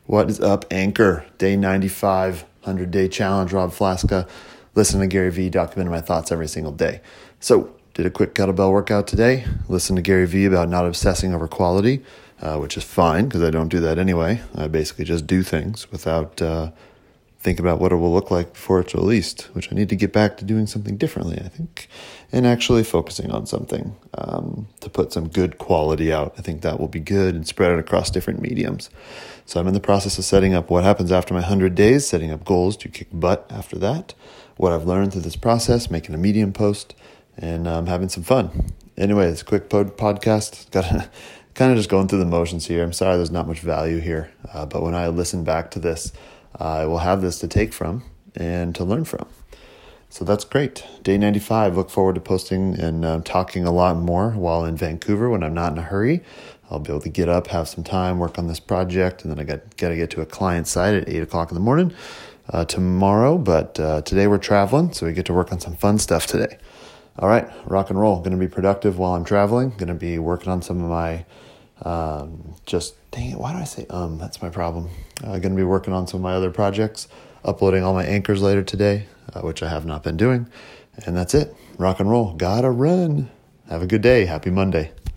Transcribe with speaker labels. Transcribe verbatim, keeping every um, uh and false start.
Speaker 1: What is up, Anchor? Day ninety-five, one hundred day challenge, Rob Flaska. Listen to Gary Vee, documenting my thoughts every single day. So, did a quick kettlebell workout today. Listen to Gary Vee about not obsessing over quality, uh, which is fine because I don't do that anyway. I basically just do things without uh, thinking about what it will look like before it's released, which I need to get back to doing something differently, I think, and actually focusing on something um, to put some good quality out. I think that will be good and spread it across different mediums. So I'm in the process of setting up what happens after my one hundred days, setting up goals to kick butt after that, what I've learned through this process, making a Medium post, and um, having some fun. Anyway, this quick pod- podcast, got kind of just going through the motions here. I'm sorry there's not much value here, uh, but when I listen back to this, uh, I will have this to take from and to learn from. So that's great. Day ninety-five, look forward to posting and uh, talking a lot more while in Vancouver when I'm not in a hurry. I'll be able to get up, have some time, work on this project, and then I got, got to get to a client site at eight o'clock in the morning uh, tomorrow. But uh, today we're traveling, so we get to work on some fun stuff today. All right, rock and roll. Going to be productive while I'm traveling. Going to be working on some of my, um, just, dang it, why do I say um? That's my problem. Uh, going to be working on some of my other projects, uploading all my anchors later today, uh, which I have not been doing. And that's it. Rock and roll. Gotta run. Have a good day. Happy Monday.